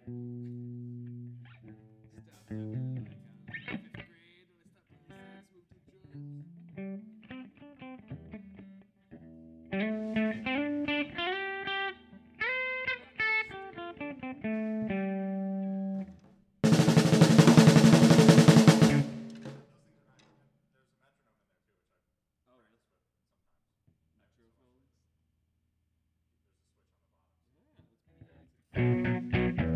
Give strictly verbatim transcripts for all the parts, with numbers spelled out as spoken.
Stopped at like uh, fifth grade when I stopped playing sax, moved to the drums. Oh, really? Metrophonics? Yeah, that's pretty fancy.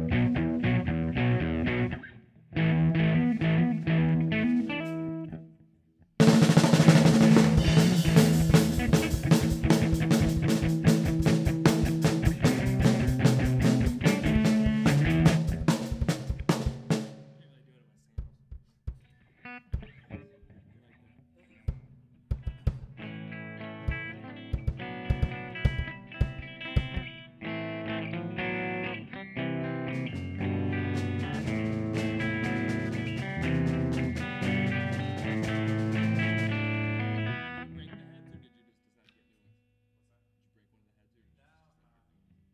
Maybe I do it on my sandals. You like that? Did you break the heads or did you just decide to get new ones? Did you break one of the heads or did you just decide to get new ones?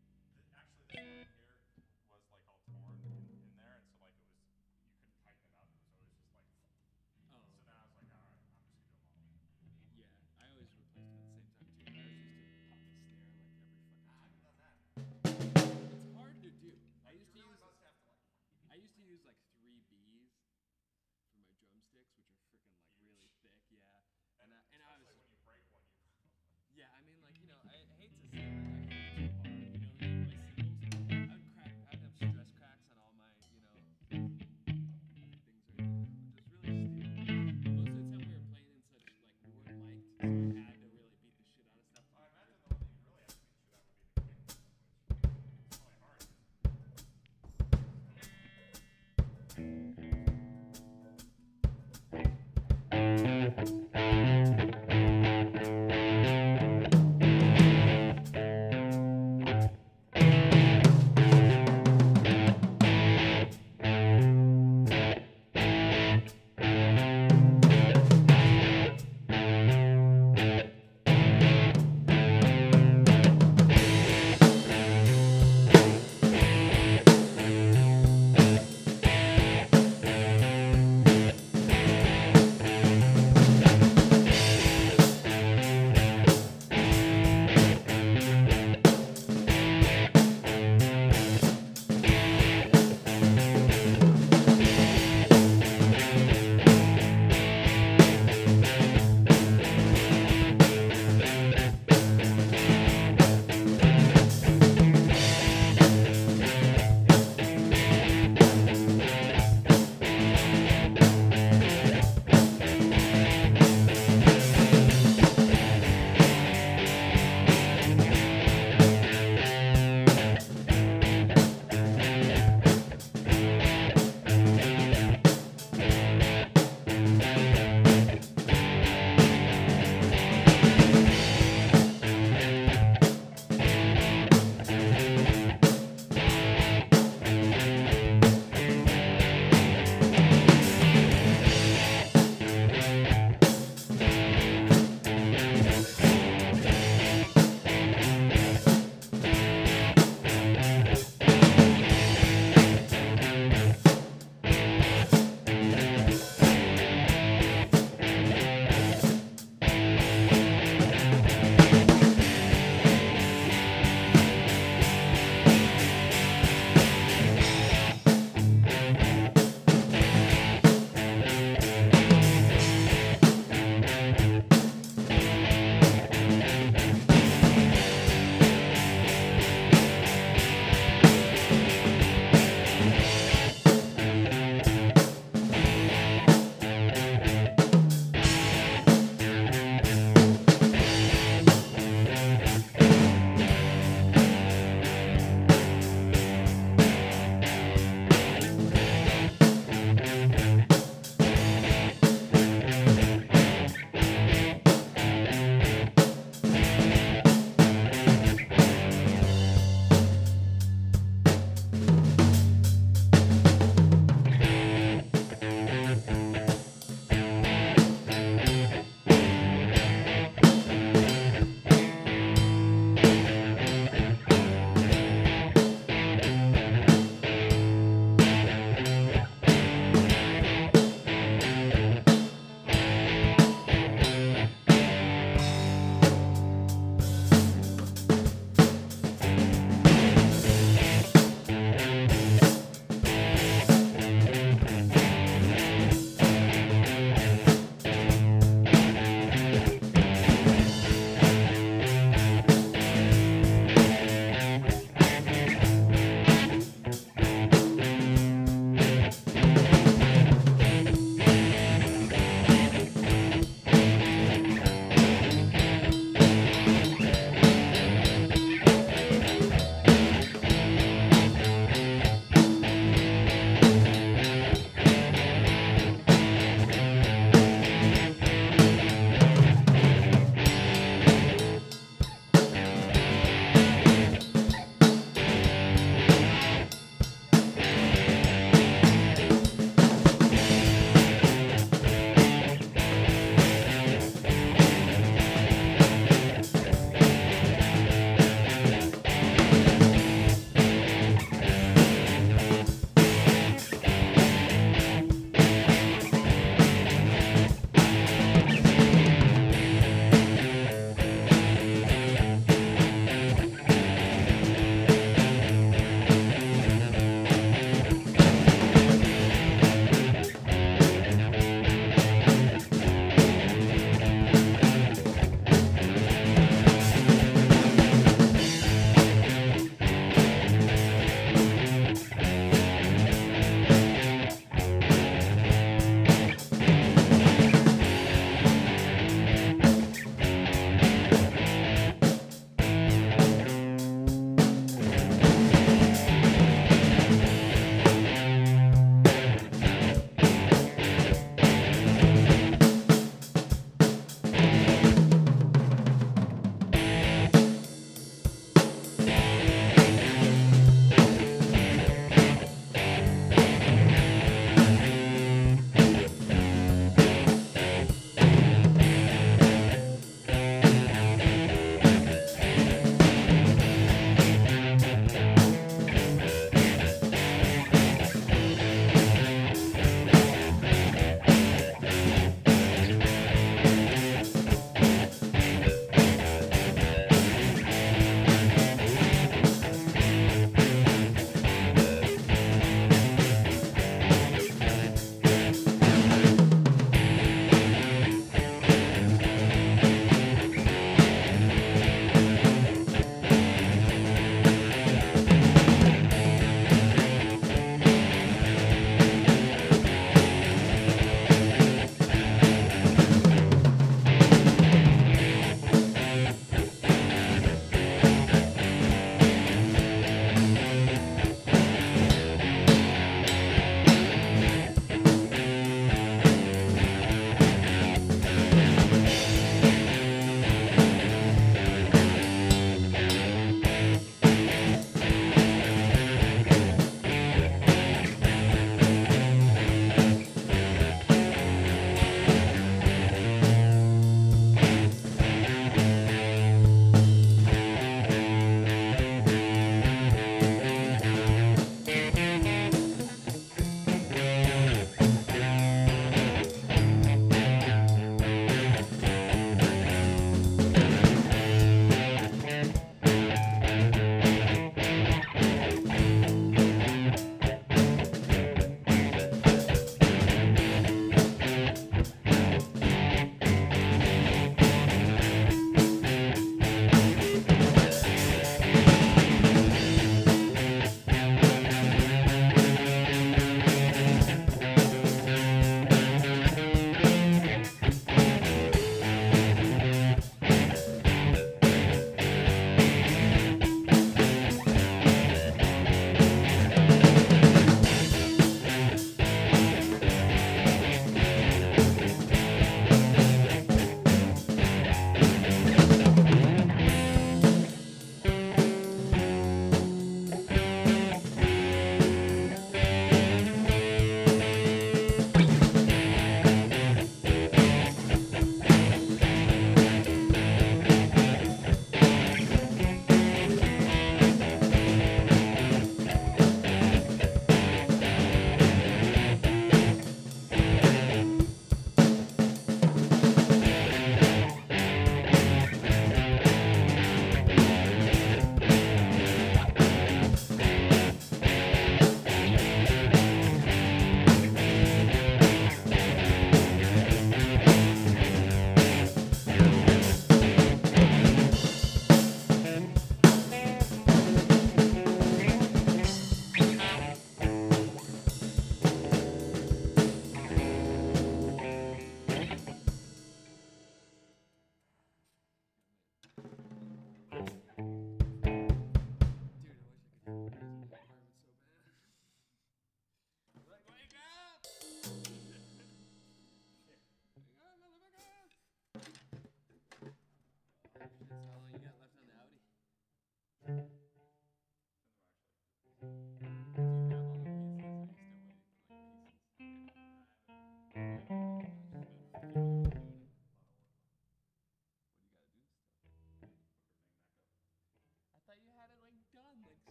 Oh, okay. Yeah, I always replaced them at the same time too. I always used to pop the snare like every fucking two weeks. It's hard to do. I used to use I used to use like three Bs for my drumsticks, which are freaking like really thick, yeah. And I, and I was yeah, I mean like you know I hate to say like I hit too hard, you know what I mean? My cymbals, I'd crack, I'd have stress cracks on all my you know things right there, which was really stupid. Most of the time we were playing in such like we weren't mic'd, so I had to really beat the shit out of stuff to be heard.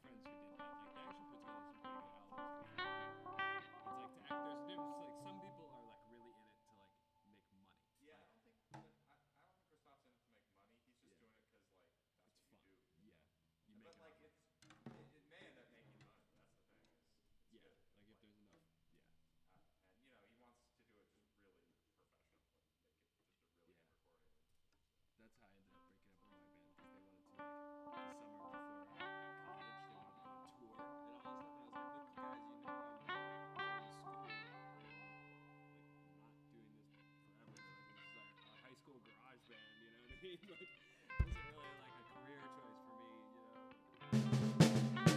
friends who did that. Like they actually put together some pretty good albums. It's like to act, there's a difference. Like some people are like really in it to like make money. Yeah, Like, I don't think that, I, I don't think Christoph's in it to make money. He's just Yeah. doing it because like that's it's what fun. you do. Yeah. You make But it like happen. it's it, it may end up making money. That's the thing. Is it's Yeah. good. Like if there's enough. Yeah. uh, and you know he wants to do it just really professionally, make it just a really Yeah. good recording. That's how I ended up breaking up with my band because they wanted to like the summer before college they wanted to go on tour and all this stuff and I was like, look, you guys, you know I'm going to school and like not doing this forever. Like this is like a high school garage band, you know what I mean? Like it wasn't really like a career choice for me, you know.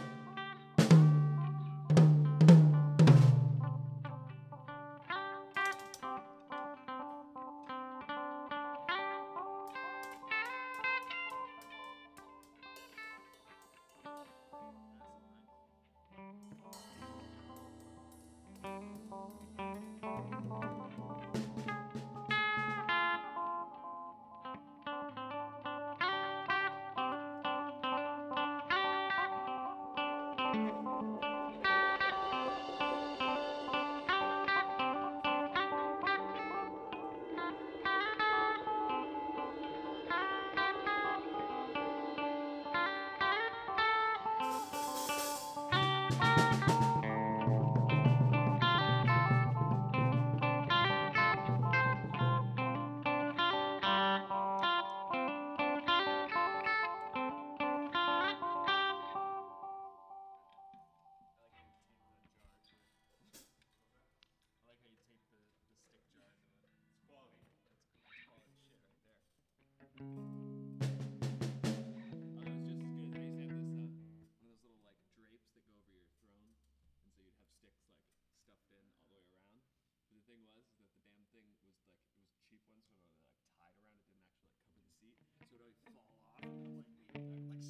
I like how you tape the jar to I like how you tape the, the stick jar to it. It's quality. That's cool. That's quality shit right there. Oh, that was just as good. I used to have this, uh, one of those little like drapes that go over your throne, and so you'd have sticks like stuffed in all the way around. But the thing was is that the damn thing was like it was a cheap one, so when it like tied around, it didn't actually like cover the seat, so it would always fall off and I'm like leaning back like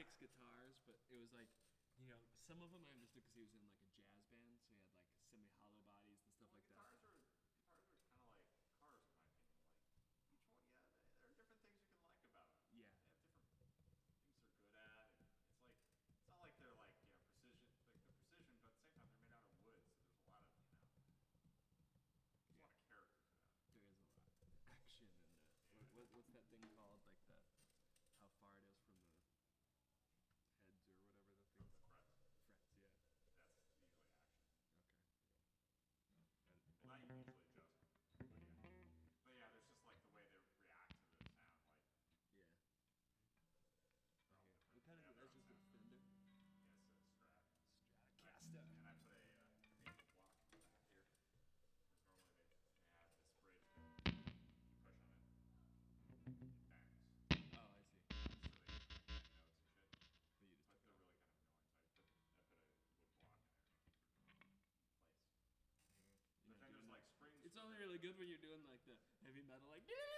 six guitars, but it was like, you know, some of them I understood because he was in like a jazz band, so he had like semi-hollow bodies and stuff Well, like that. guitars are guitars are kind of like cars, in my opinion. Like each one, yeah, they, there are different things you can like about them. Yeah. They have different things they're good at, and it's like it's not like they're like you know precision, like they're precision, but at the same time they're made out of wood, so there's a lot of you know, there's a lot of character to them. There is a lot of action and the what, what, what's that thing called? Like the how far it is from the heads or whatever the Oh, thing. the frets. Frets, yeah. That's usually action. Okay. And not usually just, but yeah. But yeah, there's just like the way they react to the sound, like Yeah. they're all Okay. different. What kind They of have their that's own just a sound. Fender? Yeah, it's a Strat. Stratocaster. And I put a uh, maple block in the back here. Because normally they, they have this bridge that you push on it, it bends. Oh, I see. So they can like bend notes and shit. But you just But took it they're off. really kind of annoying, so I put I put a wood block in there and it keeps it in place. You're But not then doing there's that. like springs. It's for only the- really good when you're doing like the heavy metal, like.